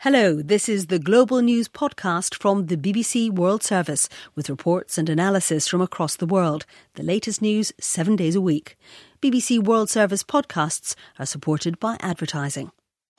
Hello, this is the Global News podcast from the BBC World Service with reports and analysis from across the world. The latest news 7 days a week. BBC World Service podcasts are supported by advertising.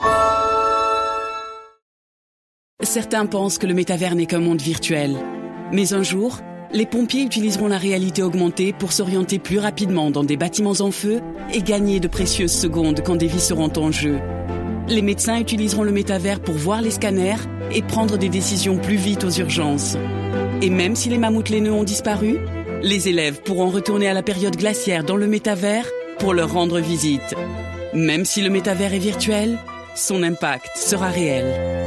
Certains pensent que le métavers n'est qu'un monde virtuel. Mais un jour, les pompiers utiliseront la réalité augmentée pour s'orienter plus rapidement dans des bâtiments en feu et gagner de précieuses secondes quand des vies seront en jeu. Les médecins utiliseront le métavers pour voir les scanners et prendre des décisions plus vite aux urgences. Et même si les mammouths laineux ont disparu, les élèves pourront retourner à la période glaciaire dans le métavers pour leur rendre visite. Même si le métavers est virtuel, son impact sera réel.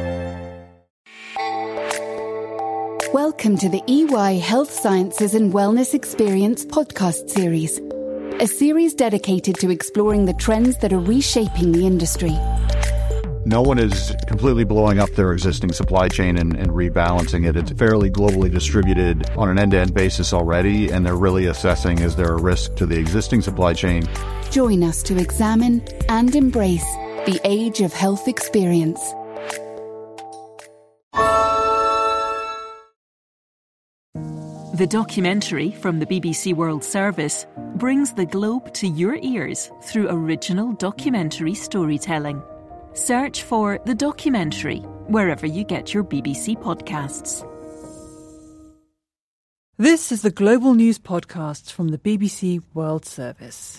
Welcome to the EY Health Sciences and Wellness Experience podcast series, a series dedicated to exploring the trends that are reshaping the industry. No one is completely blowing up their existing supply chain and rebalancing it. It's fairly globally distributed on an end-to-end basis already, and they're really assessing, is there a risk to the existing supply chain? Join us to examine and embrace the age of health experience. The documentary from the BBC World Service brings the globe to your ears through original documentary storytelling. Search for The Documentary wherever you get your BBC podcasts. This is the Global News Podcast from the BBC World Service.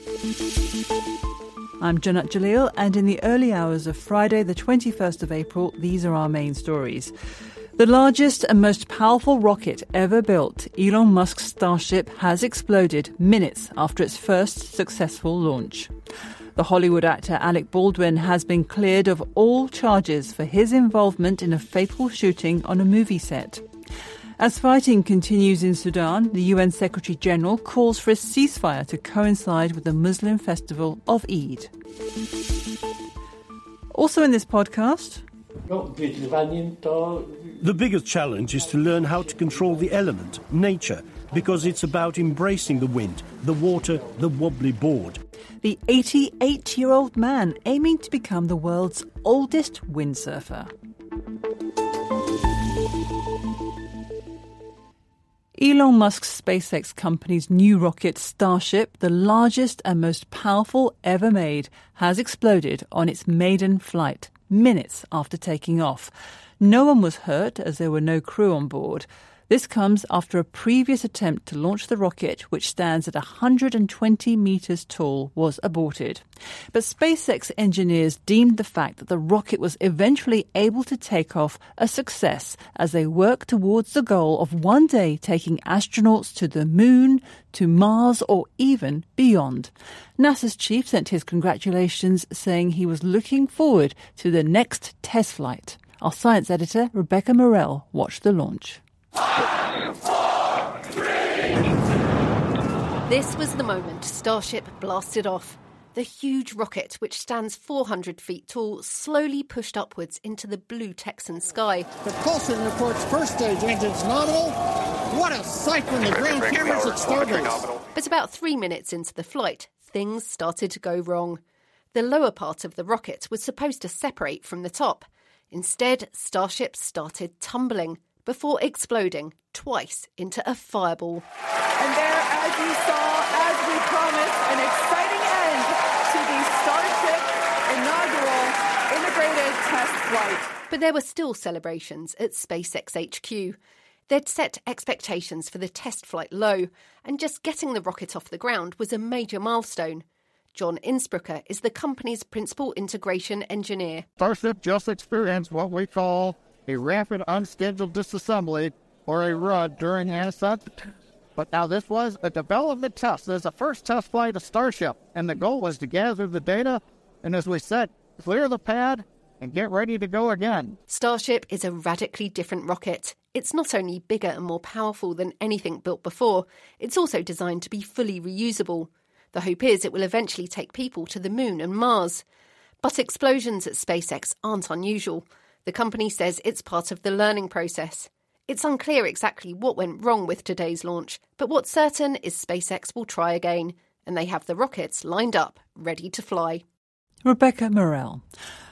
I'm Janat Jalil, and in the early hours of Friday, the 21st of April, these are our main stories. The largest and most powerful rocket ever built, Elon Musk's Starship, has exploded minutes after its first successful launch. The Hollywood actor Alec Baldwin has been cleared of all charges for his involvement in a fatal shooting on a movie set. As fighting continues in Sudan, the UN Secretary-General calls for a ceasefire to coincide with the Muslim festival of Eid. Also in this podcast... The biggest challenge is to learn how to control the element, nature, because it's about embracing the wind, the water, the wobbly board. The 88-year-old man aiming to become the world's oldest windsurfer. Elon Musk's SpaceX company's new rocket Starship, the largest and most powerful ever made, has exploded on its maiden flight, minutes after taking off. No one was hurt as there were no crew on board. This comes after a previous attempt to launch the rocket, which stands at 120 metres tall, was aborted. But SpaceX engineers deemed the fact that the rocket was eventually able to take off a success as they work towards the goal of one day taking astronauts to the moon, to Mars, or even beyond. NASA's chief sent his congratulations, saying he was looking forward to the next test flight. Our science editor, Rebecca Morell, watched the launch. 5, 4, 3. This was the moment Starship blasted off. The huge rocket, which stands 400 feet tall, slowly pushed upwards into the blue Texan sky. Propulsion reports first stage engines nominal. What a sight when the ground cameras at Starbase. But about 3 minutes into the flight, things started to go wrong. The lower part of the rocket was supposed to separate from the top. Instead, Starship started tumbling before exploding twice into a fireball. And there, as you saw, as we promised, an exciting end to the Starship inaugural integrated test flight. But there were still celebrations at SpaceX HQ. They'd set expectations for the test flight low, and just getting the rocket off the ground was a major milestone. John Innsbrucker is the company's principal integration engineer. Starship just experienced what we call a rapid unscheduled disassembly, or a RUD, during ascent. But now this was a development test. There's a first test flight of Starship, and the goal was to gather the data, and as we said, clear the pad and get ready to go again. Starship is a radically different rocket. It's not only bigger and more powerful than anything built before, it's also designed to be fully reusable. The hope is it will eventually take people to the moon and Mars. But explosions at SpaceX aren't unusual. The company says it's part of the learning process. It's unclear exactly what went wrong with today's launch, but what's certain is SpaceX will try again, and they have the rockets lined up, ready to fly. Rebecca Morell.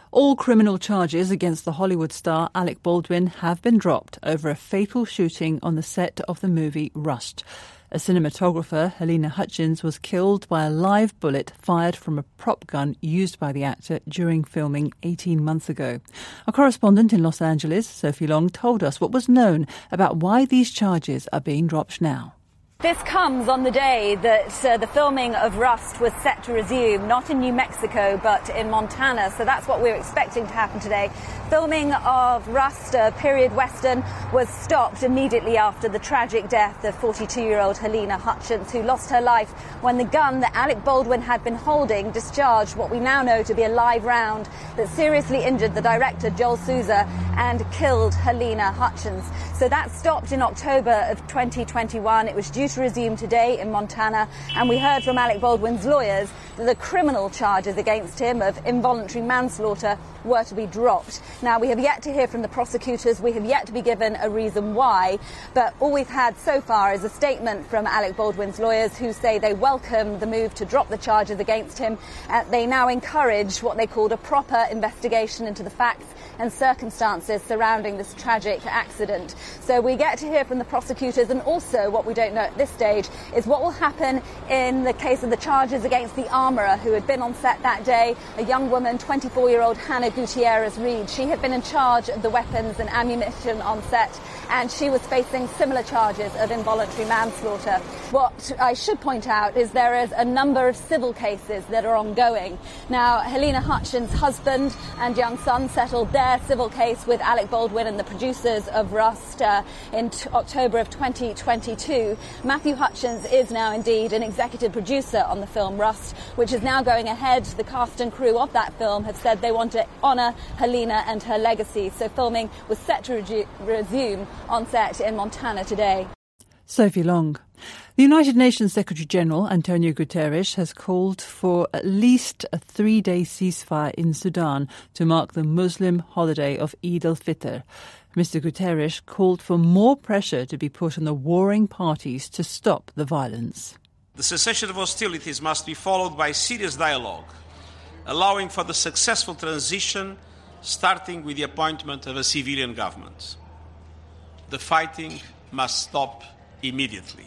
All criminal charges against the Hollywood star Alec Baldwin have been dropped over a fatal shooting on the set of the movie Rust. A cinematographer, Helena Hutchins, was killed by a live bullet fired from a prop gun used by the actor during filming 18 months ago. Our correspondent in Los Angeles, Sophie Long, told us what was known about why these charges are being dropped now. This comes on the day that the filming of Rust was set to resume, not in New Mexico, but in Montana. So that's what we're expecting to happen today. Filming of Rust, a period western, was stopped immediately after the tragic death of 42-year-old Helena Hutchins, who lost her life when the gun that Alec Baldwin had been holding discharged what we now know to be a live round that seriously injured the director, Joel Souza, and killed Helena Hutchins. So that stopped in October of 2021. It was due to resume today in Montana, and we heard from Alec Baldwin's lawyers that the criminal charges against him of involuntary manslaughter were to be dropped. Now, we have yet to hear from the prosecutors. We have yet to be given a reason why, but all we've had so far is a statement from Alec Baldwin's lawyers who say they welcome the move to drop the charges against him. They now encourage what they called a proper investigation into the facts and circumstances surrounding this tragic accident. So we get to hear from the prosecutors, and also what we don't know at this stage is what will happen in the case of the charges against the armourer who had been on set that day, a young woman, 24-year-old Hannah Gutierrez-Reed. She had been in charge of the weapons and ammunition on set, and she was facing similar charges of involuntary manslaughter. What I should point out is there is a number of civil cases that are ongoing. Now, Helena Hutchins' husband and young son settled their civil case with Alec Baldwin and the producers of Rust in October of 2022. Matthew Hutchins is now indeed an executive producer on the film Rust, which is now going ahead. The cast and crew of that film have said they want to honour Helena and her legacy. So filming was set to resume on set in Montana today. Sophie Long. The United Nations Secretary-General, Antonio Guterres, has called for at least a 3-day ceasefire in Sudan to mark the Muslim holiday of Eid al-Fitr. Mr. Guterres called for more pressure to be put on the warring parties to stop the violence. The cessation of hostilities must be followed by serious dialogue, allowing for the successful transition, starting with the appointment of a civilian government. The fighting must stop immediately.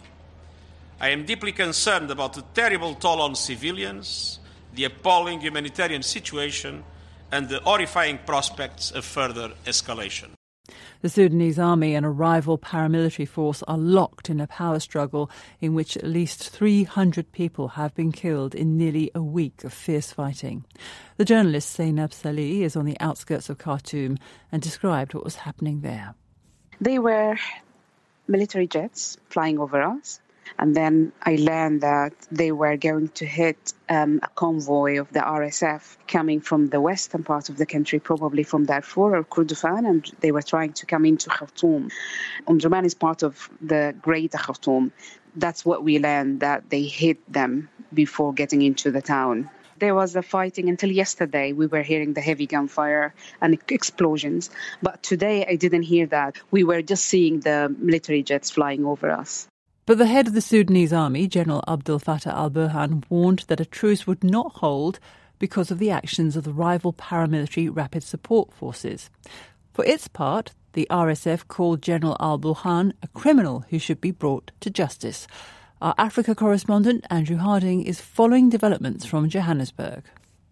I am deeply concerned about the terrible toll on civilians, the appalling humanitarian situation, and the horrifying prospects of further escalation. The Sudanese army and a rival paramilitary force are locked in a power struggle in which at least 300 people have been killed in nearly a week of fierce fighting. The journalist Zainab Salih is on the outskirts of Khartoum and described what was happening there. They were military jets flying over us. And then I learned that they were going to hit a convoy of the RSF coming from the western part of the country, probably from Darfur or Kordofan, and they were trying to come into Khartoum. Omdurman is part of the greater Khartoum. That's what we learned, that they hit them before getting into the town. There was the fighting until yesterday. We were hearing the heavy gunfire and explosions. But today I didn't hear that. We were just seeing the military jets flying over us. But the head of the Sudanese army, General Abdel Fattah al-Burhan, warned that a truce would not hold because of the actions of the rival paramilitary Rapid Support Forces. For its part, the RSF called General al-Burhan a criminal who should be brought to justice. Our Africa correspondent, Andrew Harding, is following developments from Johannesburg.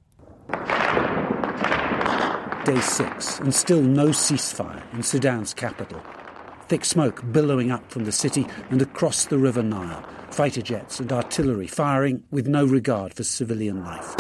Day 6, and still no ceasefire in Sudan's capital. Thick smoke billowing up from the city and across the River Nile. Fighter jets and artillery firing with no regard for civilian life.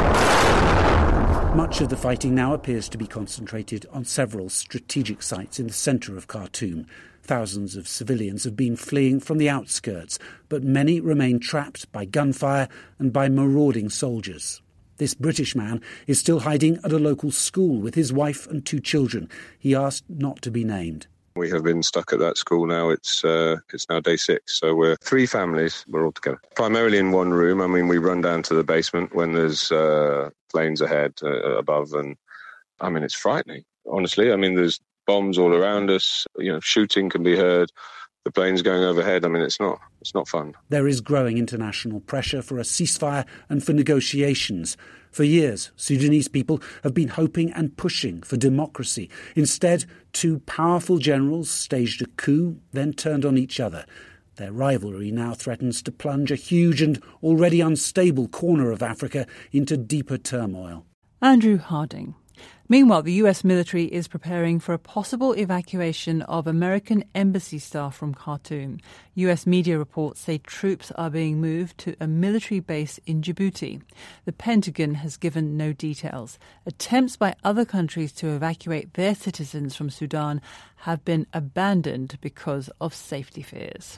Much of the fighting now appears to be concentrated on several strategic sites in the centre of Khartoum. Thousands of civilians have been fleeing from the outskirts, but many remain trapped by gunfire and by marauding soldiers. This British man is still hiding at a local school with his wife and 2 children. He asked not to be named. We have been stuck at that school now. It's now day 6, so we're 3 families. We're all together, primarily in one room. I mean, we run down to the basement when there's planes ahead, above, and I mean, it's frightening. Honestly, I mean, there's bombs all around us. You know, shooting can be heard. the planes going overhead. I mean, it's not fun. There is growing international pressure for a ceasefire and for negotiations. For years, Sudanese people have been hoping and pushing for democracy. Instead, two powerful generals staged a coup, then turned on each other. Their rivalry now threatens to plunge a huge and already unstable corner of Africa into deeper turmoil. Andrew Harding. Meanwhile, the US military is preparing for a possible evacuation of American embassy staff from Khartoum. US media reports say troops are being moved to a military base in Djibouti. The Pentagon has given no details. Attempts by other countries to evacuate their citizens from Sudan have been abandoned because of safety fears.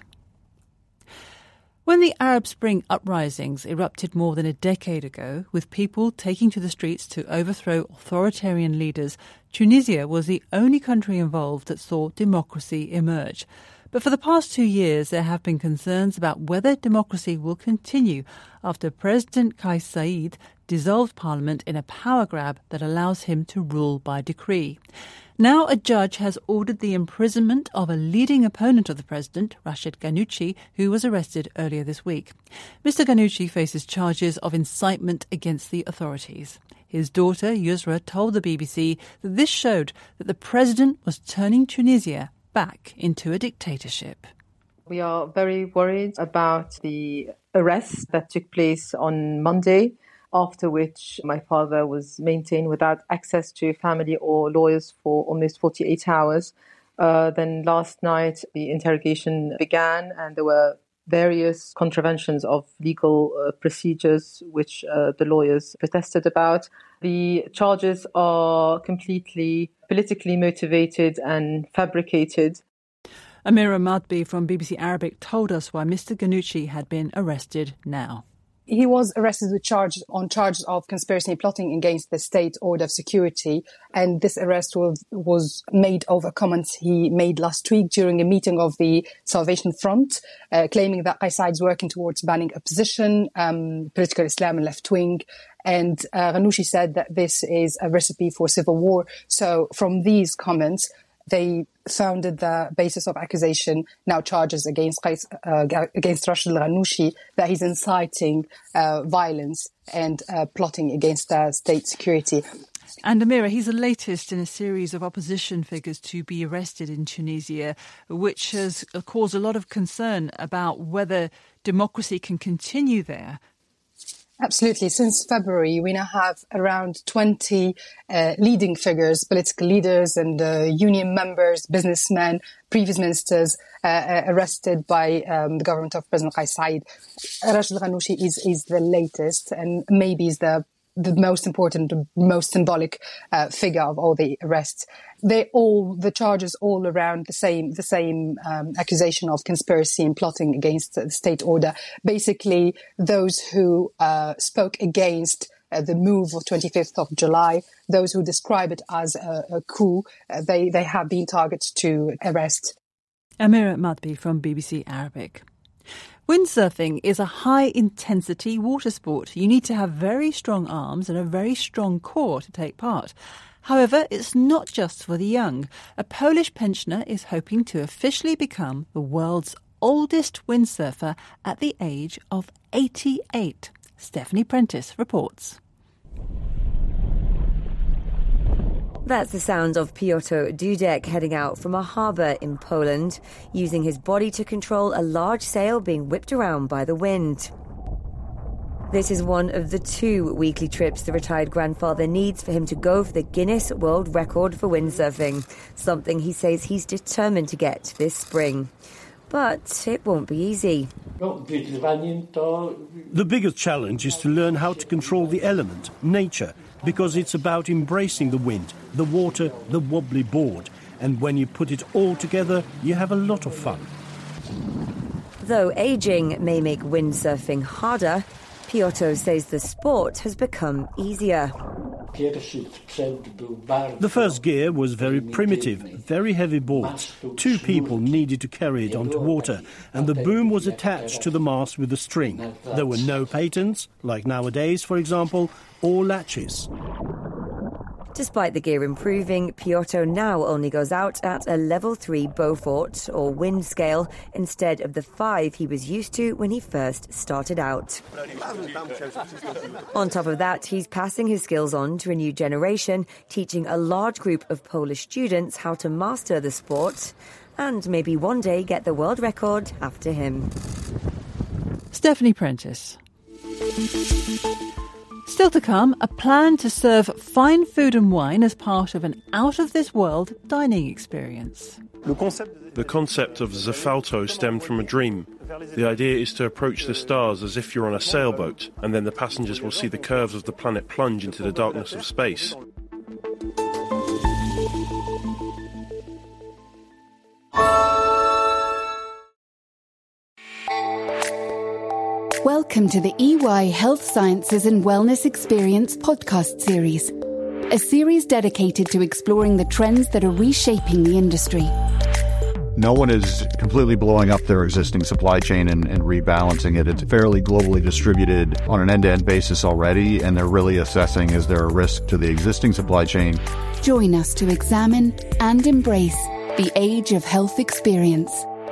When the Arab Spring uprisings erupted more than a decade ago, with people taking to the streets to overthrow authoritarian leaders, Tunisia was the only country involved that saw democracy emerge. But for the past 2 years, there have been concerns about whether democracy will continue after President Kais Saied dissolved parliament in a power grab that allows him to rule by decree. Now a judge has ordered the imprisonment of a leading opponent of the president, Rachid Ghannouchi, who was arrested earlier this week. Mr. Ghannouchi faces charges of incitement against the authorities. His daughter, Yusra, told the BBC that this showed that the president was turning Tunisia back into a dictatorship. We are very worried about the arrest that took place on Monday, after which my father was maintained without access to family or lawyers for almost 48 hours. Then last night, the interrogation began and there were various contraventions of legal procedures which the lawyers protested about. The charges are completely politically motivated and fabricated. Amira Madbi from BBC Arabic told us why Mr. Ghannouchi had been arrested now. He was arrested with charges of conspiracy and plotting against the state order of security. And this arrest was made over comments he made last week during a meeting of the Salvation Front, claiming that Kais is working towards banning opposition, political Islam and left wing. And Ghannouchi said that this is a recipe for civil war. So from these comments, they founded the basis of accusation, now charges against Rachid Ghannouchi, that he's inciting violence and plotting against state security. And Amira, he's the latest in a series of opposition figures to be arrested in Tunisia, which has caused a lot of concern about whether democracy can continue there. Absolutely. Since February, we now have around 20 leading figures, political leaders and union members, businessmen, previous ministers arrested by the government of President Kais Saied. Rachid Ghannouchi is the latest and maybe is the most important, the most symbolic figure of all the arrests. The charges all around the same accusation of conspiracy and plotting against the state order. Basically, those who spoke against the move of 25th of July, those who describe it as a coup, they have been targeted to arrest. Amira Madbi from BBC Arabic. Windsurfing is a high-intensity water sport. You need to have very strong arms and a very strong core to take part. However, it's not just for the young. A Polish pensioner is hoping to officially become the world's oldest windsurfer at the age of 88. Stephanie Prentice reports. That's the sound of Piotr Dudek heading out from a harbour in Poland, using his body to control a large sail being whipped around by the wind. This is one of the 2 weekly trips the retired grandfather needs for him to go for the Guinness World Record for windsurfing, something he says he's determined to get this spring. But it won't be easy. The biggest challenge is to learn how to control the element, nature, because it's about embracing the wind, the water, the wobbly board. And when you put it all together, you have a lot of fun. Though ageing may make windsurfing harder, Piotr says the sport has become easier. The first gear was very primitive, very heavy boards. 2 people needed to carry it onto water, and the boom was attached to the mast with a string. There were no patents, like nowadays, for example, or latches. Despite the gear improving, Piotr now only goes out at a level 3 Beaufort or wind scale instead of the 5 he was used to when he first started out. On top of that, he's passing his skills on to a new generation, teaching a large group of Polish students how to master the sport and maybe one day get the world record after him. Stephanie Prentice. Still to come, a plan to serve fine food and wine as part of an out-of-this-world dining experience. The concept of Zafalto stemmed from a dream. The idea is to approach the stars as if you're on a sailboat, and then the passengers will see the curves of the planet plunge into the darkness of space. Welcome to the EY Health Sciences and Wellness Experience podcast series, a series dedicated to exploring the trends that are reshaping the industry. No one is completely blowing up their existing supply chain and rebalancing it. It's fairly globally distributed on an end-to-end basis already, and they're really assessing, is there a risk to the existing supply chain? Join us to examine and embrace the age of health experience.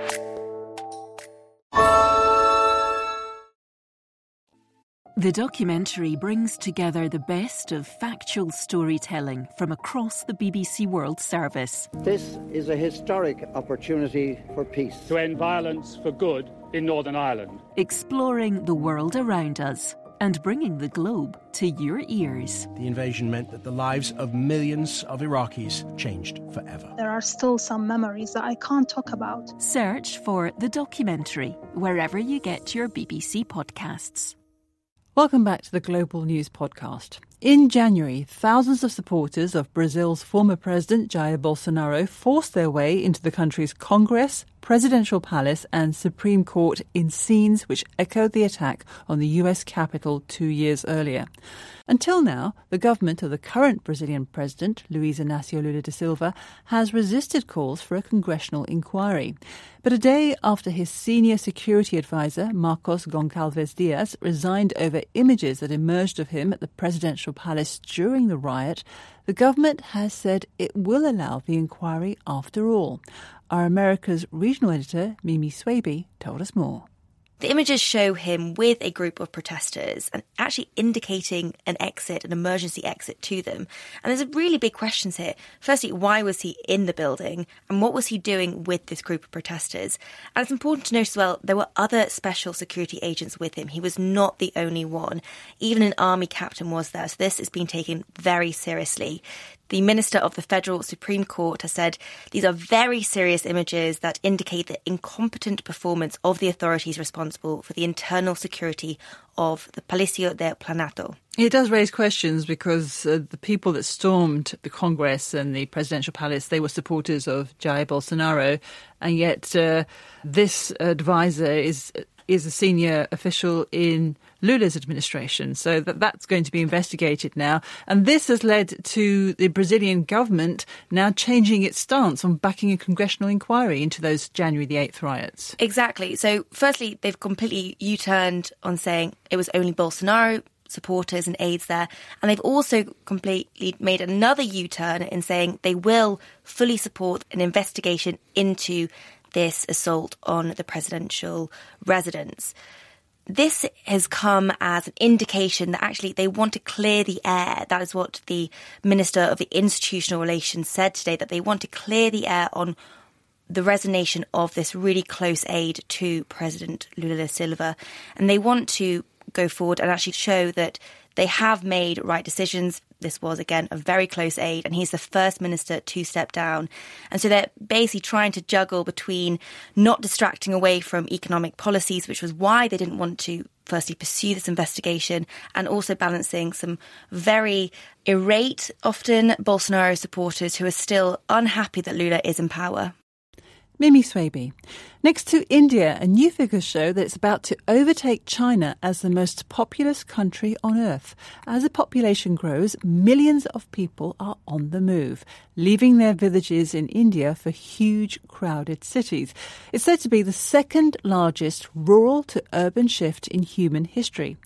The documentary brings together the best of factual storytelling from across the BBC World Service. This is a historic opportunity for peace. To end violence for good in Northern Ireland. Exploring the world around us and bringing the globe to your ears. The invasion meant that the lives of millions of Iraqis changed forever. There are still some memories that I can't talk about. Search for The Documentary wherever you get your BBC podcasts. Welcome back to the Global News Podcast. In January, thousands of supporters of Brazil's former president Jair Bolsonaro forced their way into the country's Congress, presidential palace and Supreme Court in scenes which echoed the attack on the US Capitol 2 years earlier. Until now, the government of the current Brazilian president, Luiz Inácio Lula da Silva, has resisted calls for a congressional inquiry. But a day after his senior security advisor, Marcos Goncalves Dias, resigned over images that emerged of him at the presidential palace during the riot, the government has said it will allow the inquiry after all. Our America's regional editor, Mimi Swaby, told us more. The images show him with a group of protesters and actually indicating an emergency exit to them. And there's a really big questions here. Firstly, why was he in the building and what was he doing with this group of protesters? And it's important to note as well, there were other special security agents with him. He was not the only one. Even an army captain was there. So this is being taken very seriously. The Minister of the Federal Supreme Court has said these are very serious images that indicate the incompetent performance of the authorities responsible for the internal security of the Palacio de Planalto. It does raise questions because the people that stormed the Congress and the presidential palace, they were supporters of Jair Bolsonaro, and yet this advisor is a senior official in Lula's administration. So that's going to be investigated now. And this has led to the Brazilian government now changing its stance on backing a congressional inquiry into those January the 8th riots. Exactly. So firstly, they've completely U-turned on saying it was only Bolsonaro supporters and aides there. And they've also completely made another U-turn in saying they will fully support an investigation into this assault on the presidential residence. This has come as an indication that actually they want to clear the air. That is what the Minister of Institutional Relations said today, that they want to clear the air on the resignation of this really close aide to President Lula da Silva. And they want to go forward and actually show that they have made right decisions. This was, again, a very close aide, and he's the first minister to step down. And so they're basically trying to juggle between not distracting away from economic policies, which was why they didn't want to firstly pursue this investigation, and also balancing some very irate, often Bolsonaro supporters who are still unhappy that Lula is in power. Mimi Swaby. Next to India, a new figures show that it's about to overtake China as the most populous country on earth. As the population grows, millions of people are on the move, leaving their villages in India for huge, crowded cities. It's said to be the second largest rural to urban shift in human history.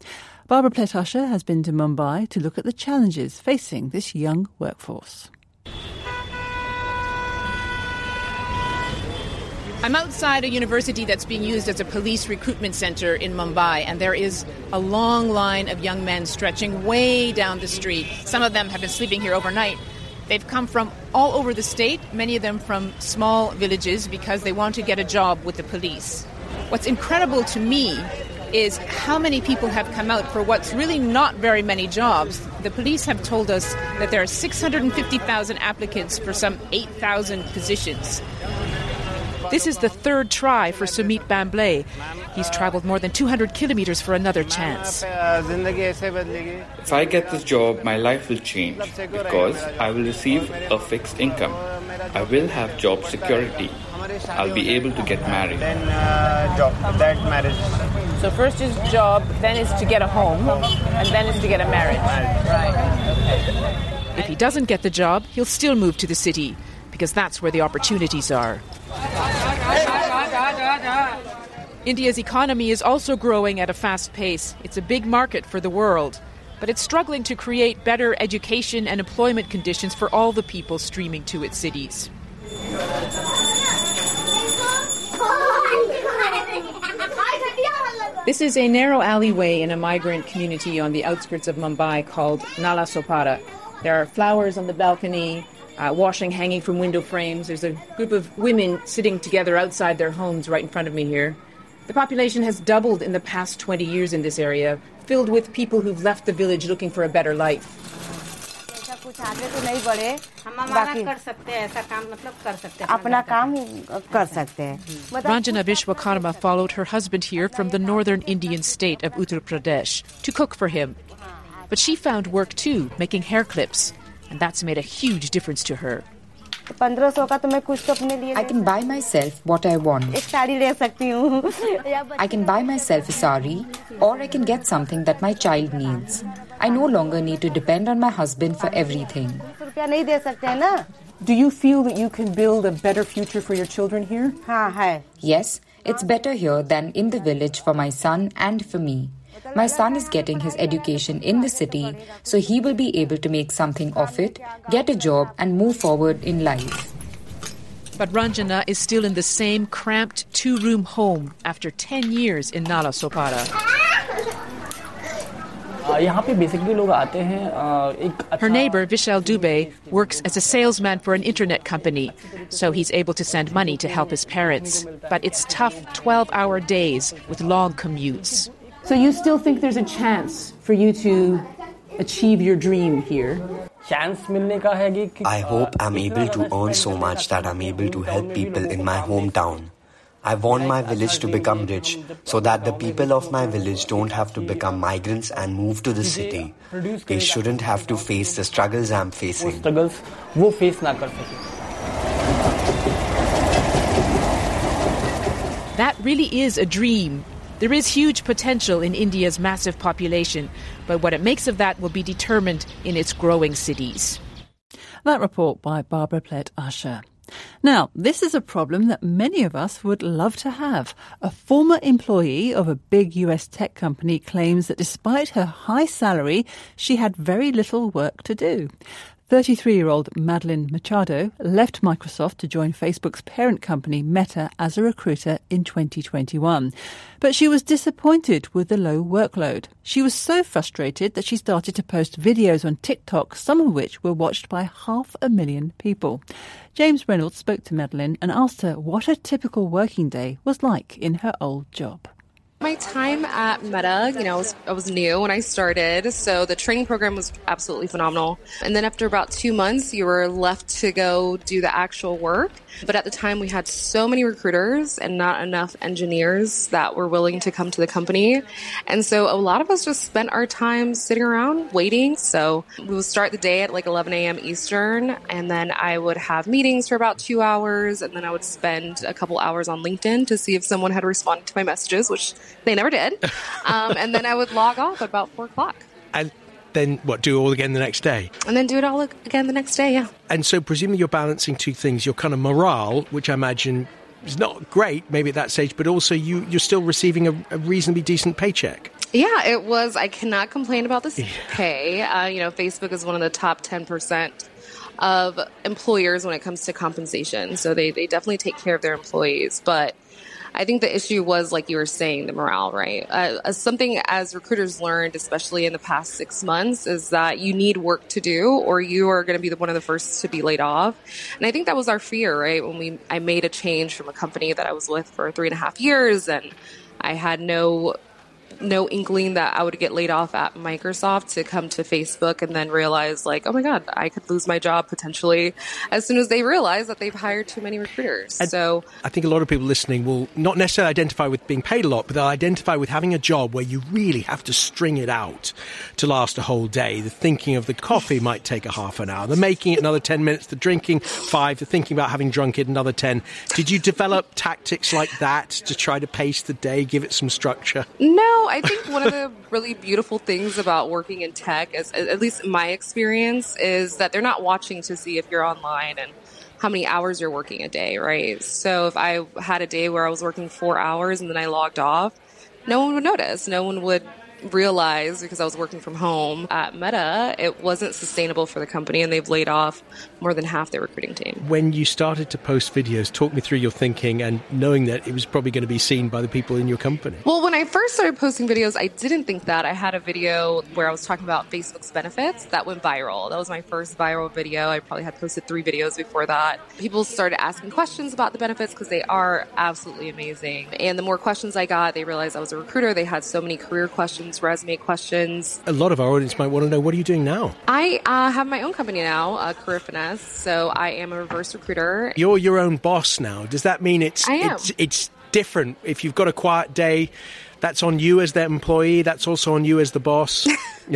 Barbara Plett-Usher has been to Mumbai to look at the challenges facing this young workforce. I'm outside a university that's being used as a police recruitment center in Mumbai, and there is a long line of young men stretching way down the street. Some of them have been sleeping here overnight. They've come from all over the state, many of them from small villages, because they want to get a job with the police. What's incredible to me is how many people have come out for what's really not very many jobs. The police have told us that there are 650,000 applicants for some 8,000 positions. This is the third try for Sumit Bamble. He's traveled more than 200 kilometers for another chance. If I get this job, my life will change because I will receive a fixed income. I will have job security. I'll be able to get married. So first is job, then is to get a home, and then is to get a marriage. Right. If he doesn't get the job, he'll still move to the city because that's where the opportunities are. India's economy is also growing at a fast pace. It's a big market for the world, but it's struggling to create better education and employment conditions for all the people streaming to its cities. This is a narrow alleyway in a migrant community on the outskirts of Mumbai called Nala Sopara. There are flowers on the balcony, washing hanging from window frames. There's a group of women sitting together outside their homes right in front of me here. The population has doubled in the past 20 years in this area, filled with people who've left the village looking for a better life. Ranjana Vishwakarma followed her husband here from the northern Indian state of Uttar Pradesh to cook for him. But she found work too, making hair clips, and that's made a huge difference to her. I can buy myself what I want. I can buy myself a sari, or I can get something that my child needs. I no longer need to depend on my husband for everything. Do you feel that you can build a better future for your children here? Yes, it's better here than in the village for my son and for me. My son is getting his education in the city, so he will be able to make something of it, get a job and move forward in life. But Ranjana is still in the same cramped two-room home after 10 years in Nala Sopara. Her neighbor, Vishal Dubey, works as a salesman for an internet company, so he's able to send money to help his parents. But it's tough 12-hour days with long commutes. So you still think there's a chance for you to achieve your dream here? I hope I'm able to earn so much that I'm able to help people in my hometown. I want my village to become rich so that the people of my village don't have to become migrants and move to the city. They shouldn't have to face the struggles I'm facing. That really is a dream. There is huge potential in India's massive population, but what it makes of that will be determined in its growing cities. That report by Barbara Plett-Usher. Now, this is a problem that many of us would love to have. A former employee of a big US tech company claims that despite her high salary, she had very little work to do. 33-year-old Madeline Machado left Microsoft to join Facebook's parent company Meta as a recruiter in 2021. But she was disappointed with the low workload. She was so frustrated that she started to post videos on TikTok, some of which were watched by 500,000 people. James Reynolds spoke to Madeline and asked her what a typical working day was like in her old job. My time at Meta, I was new when I started, so the training program was absolutely phenomenal. And then after about 2 months, you were left to go do the actual work. But at the time, we had so many recruiters and not enough engineers that were willing to come to the company. And so a lot of us just spent our time sitting around waiting. So we would start the day at like 11 a.m. Eastern, and then I would have meetings for about 2 hours, and then I would spend a couple hours on LinkedIn to see if someone had responded to my messages, which they never did. And then I would log off at about 4 o'clock. And then what, do it all again the next day? And then do it all again the next day, yeah. And so presumably you're balancing two things, your kind of morale, which I imagine is not great maybe at that stage, but also you're still receiving a reasonably decent paycheck. Yeah, it was. I cannot complain about this pay. Facebook is one of the top 10% of employers when it comes to compensation. So they definitely take care of their employees. But I think the issue was, like you were saying, the morale, right? Something as recruiters learned, especially in the past 6 months, is that you need work to do or you are going to be one of the first to be laid off. And I think that was our fear, right? When I made a change from a company that I was with for 3.5 years and I had no inkling that I would get laid off at Microsoft to come to Facebook and then realize, like, oh my God, I could lose my job potentially as soon as they realize that they've hired too many recruiters. And so I think a lot of people listening will not necessarily identify with being paid a lot, but they'll identify with having a job where you really have to string it out to last a whole day. The thinking of the coffee might take a half an hour, the making it another 10 minutes, the drinking 5, the thinking about having drunk it another 10. Did you develop tactics like that to try to pace the day, give it some structure? No, I think one of the really beautiful things about working in tech, at least in my experience, is that they're not watching to see if you're online and how many hours you're working a day, right? So if I had a day where I was working 4 hours and then I logged off, no one would notice. No one would realize, because I was working from home at Meta, it wasn't sustainable for the company and they've laid off more than half their recruiting team. When you started to post videos, talk me through your thinking and knowing that it was probably going to be seen by the people in your company. Well, when I first started posting videos, I didn't think that. I had a video where I was talking about Facebook's benefits that went viral. That was my first viral video. I probably had posted 3 videos before that. People started asking questions about the benefits because they are absolutely amazing. And the more questions I got, they realized I was a recruiter. They had so many career questions, resume questions. A lot of our audience might want to know, what are you doing now? I have my own company now, Career Finesse. So I am a reverse recruiter. You're your own boss now. Does that mean it's different? If you've got a quiet day, that's on you as the employee. That's also on you as the boss.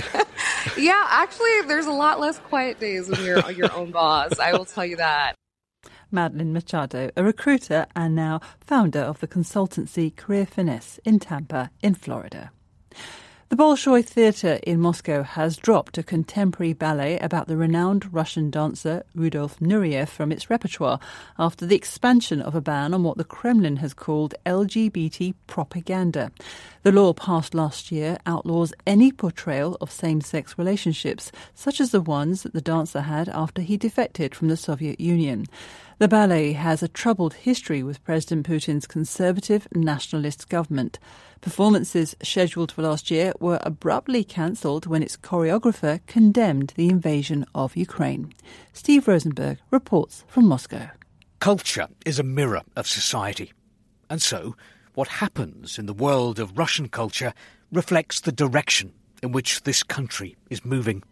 Yeah, actually, there's a lot less quiet days when you're your own boss. I will tell you that. Madeline Machado, a recruiter and now founder of the consultancy Career Finesse in Tampa, in Florida. The Bolshoi Theatre in Moscow has dropped a contemporary ballet about the renowned Russian dancer Rudolf Nureyev from its repertoire after the expansion of a ban on what the Kremlin has called LGBT propaganda. The law passed last year outlaws any portrayal of same-sex relationships, such as the ones that the dancer had after he defected from the Soviet Union. The ballet has a troubled history with President Putin's conservative nationalist government. Performances scheduled for last year were abruptly cancelled when its choreographer condemned the invasion of Ukraine. Steve Rosenberg reports from Moscow. Culture is a mirror of society. And so, what happens in the world of Russian culture reflects the direction in which this country is moving.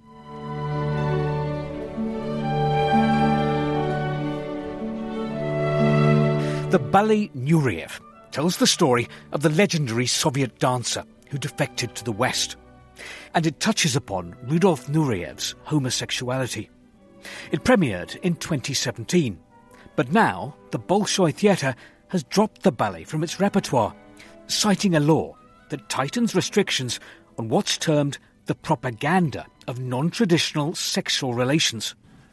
The ballet Nureyev tells the story of the legendary Soviet dancer who defected to the West. And it touches upon Rudolf Nureyev's homosexuality. It premiered in 2017. But now, the Bolshoi Theatre has dropped the ballet from its repertoire, citing a law that tightens restrictions on what's termed the propaganda of non-traditional sexual relations.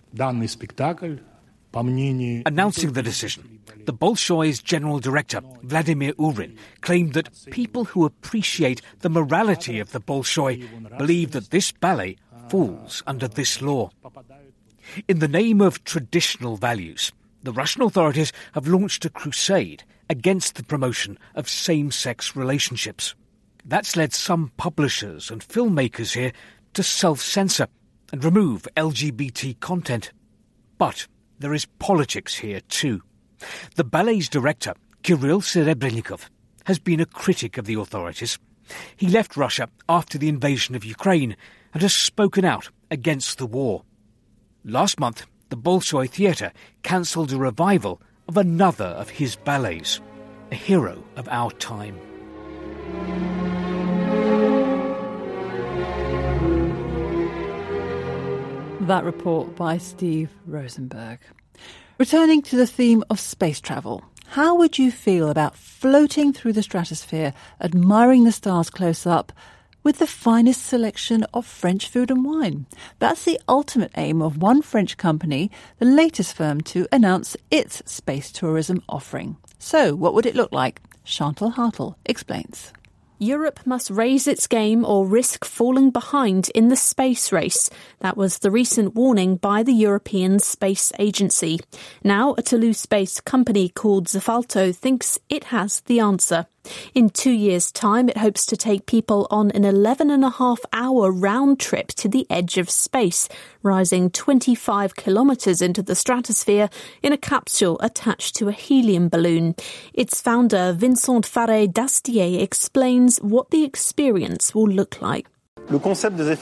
Announcing the decision, the Bolshoi's general director, Vladimir Urin, claimed that people who appreciate the morality of the Bolshoi believe that this ballet falls under this law. In the name of traditional values, the Russian authorities have launched a crusade against the promotion of same-sex relationships. That's led some publishers and filmmakers here to self-censor and remove LGBT content. But there is politics here too. The ballet's director, Kirill Serebrennikov, has been a critic of the authorities. He left Russia after the invasion of Ukraine and has spoken out against the war. Last month, the Bolshoi Theatre cancelled a revival of another of his ballets, a hero of our time. That report by Steve Rosenberg. Returning to the theme of space travel, how would you feel about floating through the stratosphere, admiring the stars close up, with the finest selection of French food and wine? That's the ultimate aim of one French company, the latest firm to announce its space tourism offering. So, what would it look like? Chantal Hartel explains. Europe must raise its game or risk falling behind in the space race. That was the recent warning by the European Space Agency. Now, a Toulouse-based company called Zefalto thinks it has the answer. In 2 years' time, it hopes to take people on an 11.5-hour round trip to the edge of space, rising 25 kilometres into the stratosphere in a capsule attached to a helium balloon. Its founder, Vincent Faré-Dastier, explains what the experience will look like. The concept of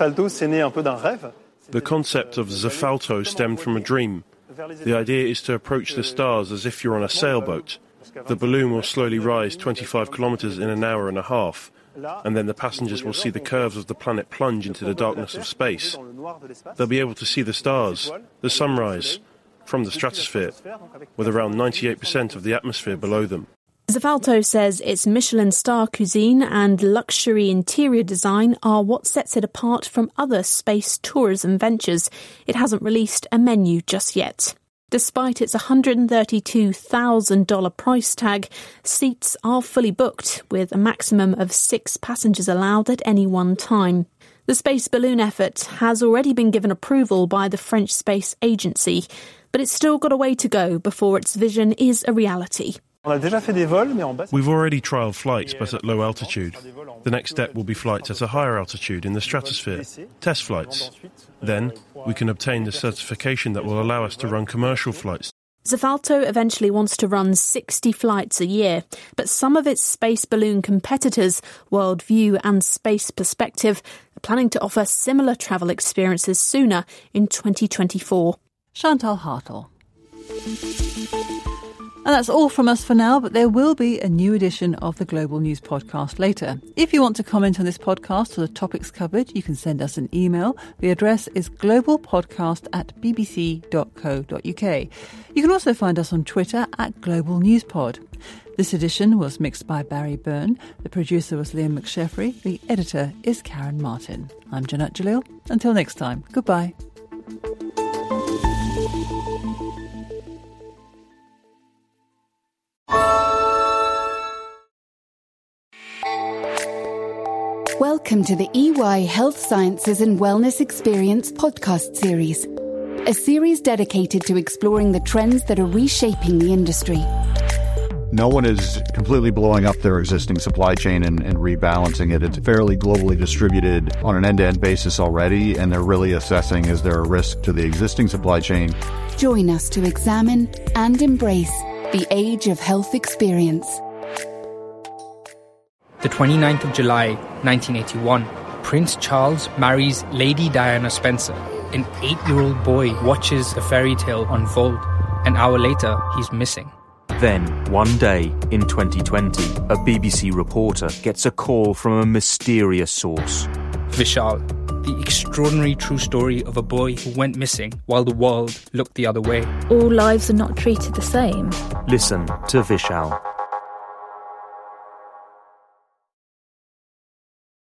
Zefalto stemmed from a dream. The idea is to approach the stars as if you're on a sailboat. The balloon will slowly rise 25 kilometres in an hour and a half, and then the passengers will see the curves of the planet plunge into the darkness of space. They'll be able to see the stars, the sunrise, from the stratosphere, with around 98% of the atmosphere below them. Zefalto says its Michelin star cuisine and luxury interior design are what sets it apart from other space tourism ventures. It hasn't released a menu just yet. Despite its $132,000 price tag, seats are fully booked, with a maximum of 6 passengers allowed at any one time. The space balloon effort has already been given approval by the French Space Agency, but it's still got a way to go before its vision is a reality. We've already trialled flights, but at low altitude. The next step will be flights at a higher altitude in the stratosphere, test flights. Then we can obtain the certification that will allow us to run commercial flights. Zefalto eventually wants to run 60 flights a year, but some of its space balloon competitors, Worldview and Space Perspective, are planning to offer similar travel experiences sooner in 2024. Chantal Hartel. And that's all from us for now, but there will be a new edition of the Global News Podcast later. If you want to comment on this podcast or the topics covered, you can send us an email. The address is globalpodcast@bbc.co.uk. You can also find us on Twitter @GlobalNewsPod. This edition was mixed by Barry Byrne. The producer was Liam McSheffrey. The editor is Karen Martin. I'm Janat Jalil. Until next time, goodbye. Welcome to the EY Health Sciences and Wellness Experience podcast series, a series dedicated to exploring the trends that are reshaping the industry. No one is completely blowing up their existing supply chain and rebalancing it. It's fairly globally distributed on an end-to-end basis already, and they're really assessing, is there a risk to the existing supply chain? Join us to examine and embrace the age of health experience. The 29th of July, 1981, Prince Charles marries Lady Diana Spencer. An 8-year-old boy watches the fairy tale unfold. An hour later, he's missing. Then, one day in 2020, a BBC reporter gets a call from a mysterious source. Vishal, the extraordinary true story of a boy who went missing while the world looked the other way. All lives are not treated the same. Listen to Vishal.